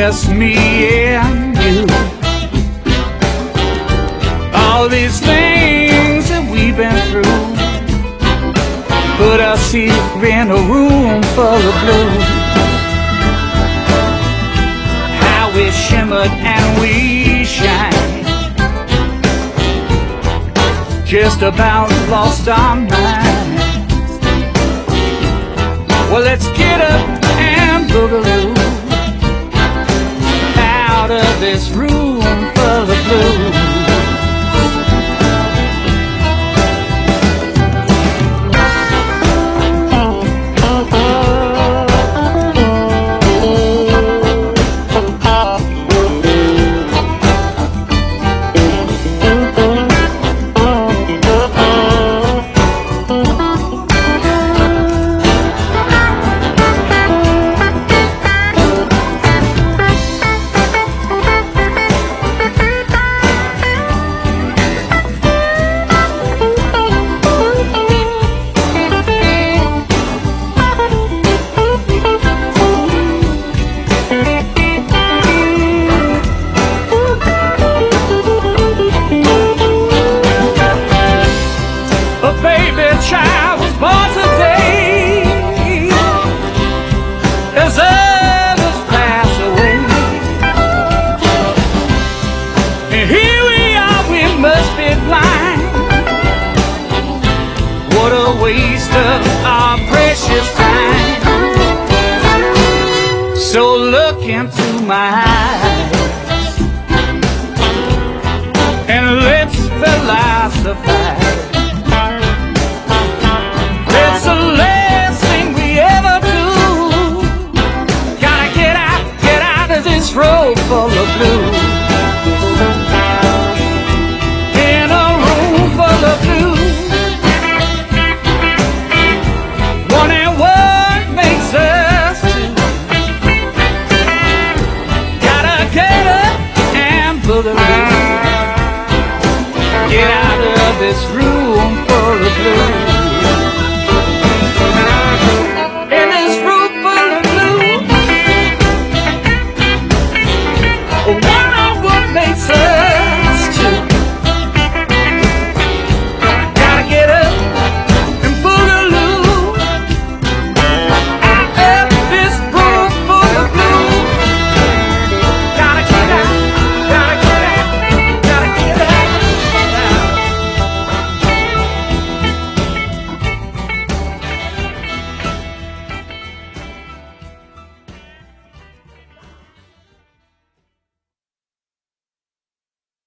just me and you. All these things that we've been through put us here in a room full of blue. How we shimmered and we shine, just about lost our minds. Well, let's get up and boogaloo out of this room full of blue. Child was born today, as others pass away, and here we are, we must be blind. What a waste of our precious time. So look into my eyes and let's philosophize. Room full of blue, in a room full of blue. One and one makes us two. Gotta get up and boogaloo, get out of this room full of blue. One on one makes us